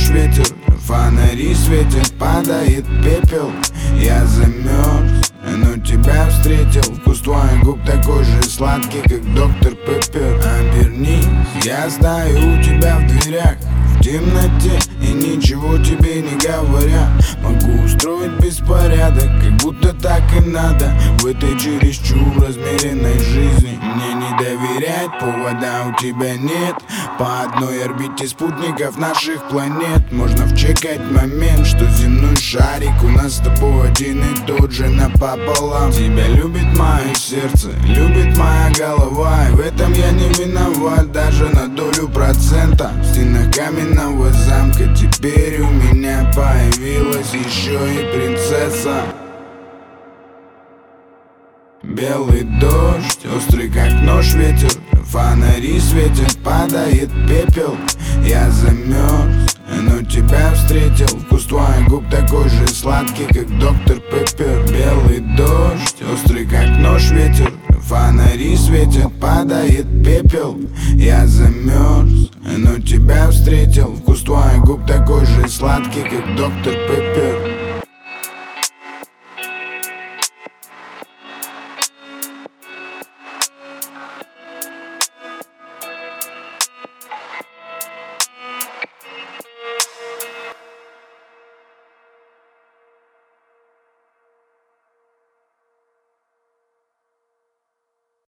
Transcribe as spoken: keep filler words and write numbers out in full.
нож ветер, фонари светят, падает пепел. Я замерз, но тебя встретил. Вкус твоих губ такой же сладкий, как доктор Пеппер. Обернись, я стою у тебя в дверях, в темноте и ничего тебе не говоря. Могу устроить беспорядок, как будто так и надо. В этой чересчур размеренной жизни мне не доверять, повода у тебя нет. По одной орбите спутников наших планет можно вчекать момент, что земной шарик у нас с тобой один и тот же напополам. Тебя любит мое сердце, любит моя голова, и в этом я не виноват даже на долю процента. В стенах каменного замка теперь у меня появилась еще и принцесса. Белый дождь, острый как нож ветер, фонари светят, падает пепел. Я замерз, но тебя встретил. Вкус твоих губ такой же сладкий, как доктор Пеппер. Белый дождь, острый как нож ветер, фонари светят, падает пепел. Я замерз, но тебя встретил. Вкус твоих губ такой же сладкий, как доктор Пеппер.